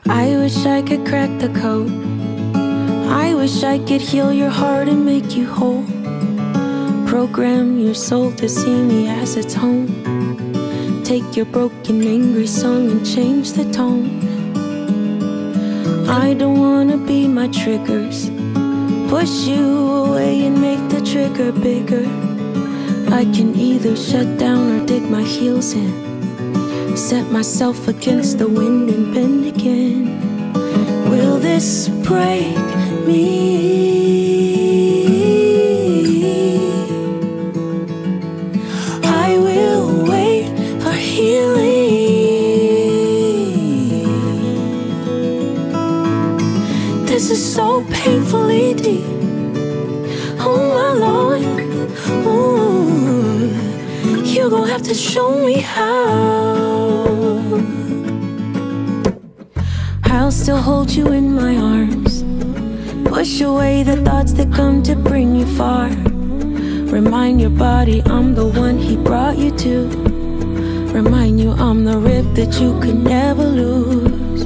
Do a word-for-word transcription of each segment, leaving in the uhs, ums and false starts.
I wish I could crack the code. I wish I could heal your heart and make you whole. Program your soul to see me as its home. Take your broken, angry song and change the tone. I don't wanna be my triggers. Push you away and make the trigger bigger. I can either shut down or dig my heels in. Set myself against the wind and bend again. Will this break me? I will wait for healing. This is so painfully deep. Oh my Lord, ooh, you gon' have to show me how. I'll still hold you in my arms. Push away the thoughts that come to bring you far. Remind your body I'm the one he brought you to. Remind you I'm the rib that you could never lose.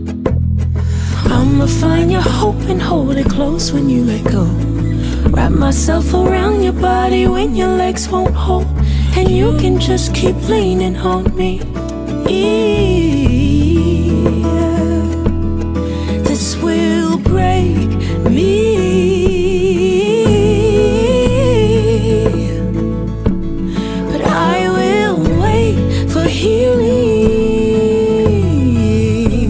I'ma find your hope and hold it close when you let go. Wrap myself around your body when your legs won't hold. And you can just keep leaning on me. This will break me, but I will wait for healing.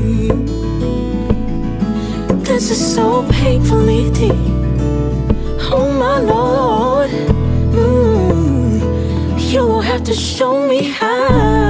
This is so painfully deep. Oh my Lord, mm, you will have to show me how.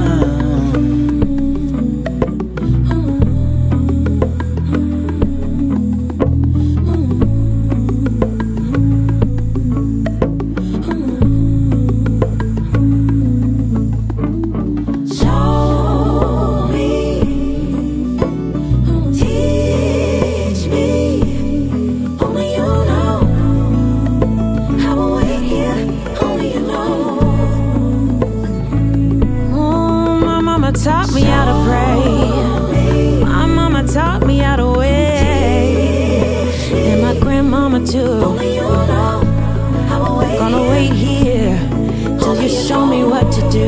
Taught me how to pray. My mama taught me how to wait, and my grandmama too. Gonna wait here till you show me what to do.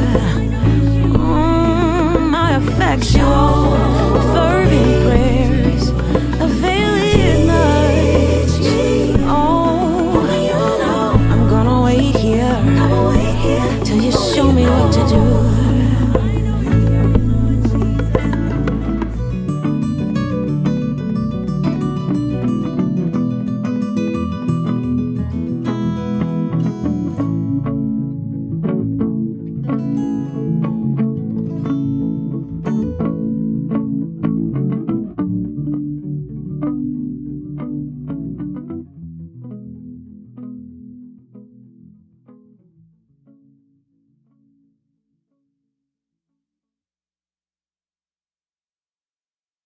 Mm, my affectual, fervent prayers availing much. Oh, I'm gonna wait here till you show me what to do.